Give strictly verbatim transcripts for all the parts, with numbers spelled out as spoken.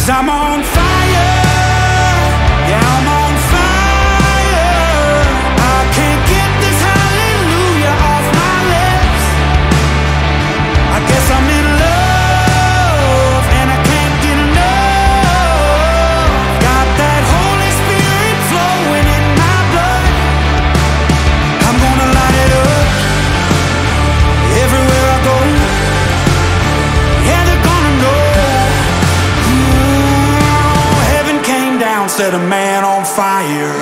I'm on fire, yeah, I'm on fire. I can't get this hallelujah off my lips. I guess I'm in love and I can't get enough. Got that Holy Spirit flowing in my blood. I'm gonna light it up everywhere I go. Yeah, they're gonna know. Set a man on fire.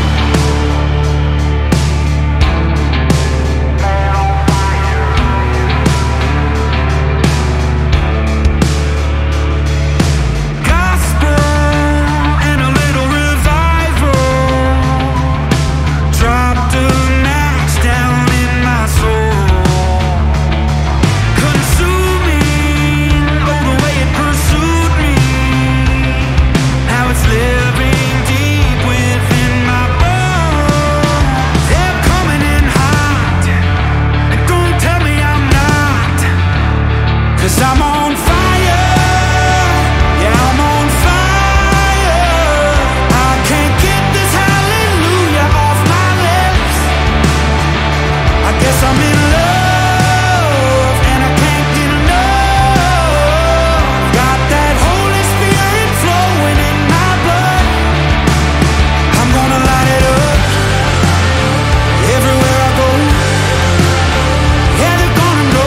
I'm on fire, yeah, I'm on fire. I can't get this hallelujah off my lips. I guess I'm in love and I can't get enough. Got that Holy Spirit flowing in my blood. I'm gonna light it up everywhere I go. Yeah, they're gonna know.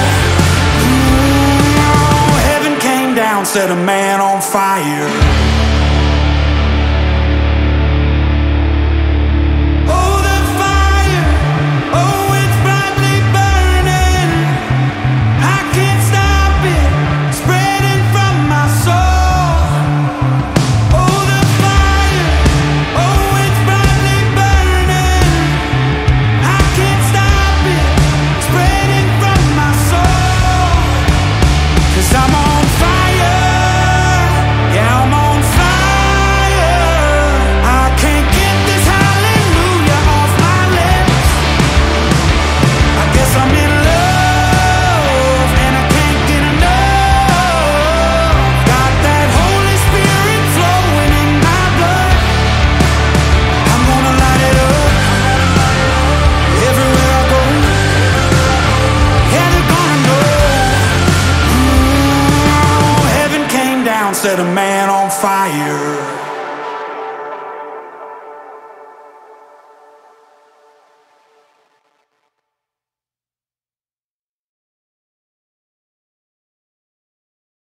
Set a man on fire. Oh, the fire, oh, it's brightly burning. I can't stop it, spreading from my soul. Oh, the fire, oh, it's brightly burning. I can't stop it, spreading from my soul. 'Cause I'm on fire. Set a man on fire.